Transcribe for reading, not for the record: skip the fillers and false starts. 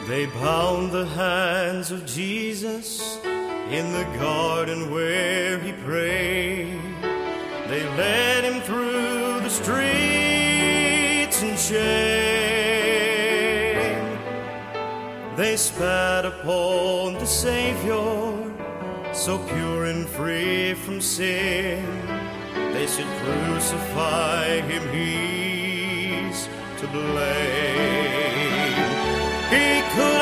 They bound the hands of Jesus in the garden where he prayed. They led him through the streets in shame. They spat upon the Savior, so pure and free from sin. They said, crucify him, he's to blame. He could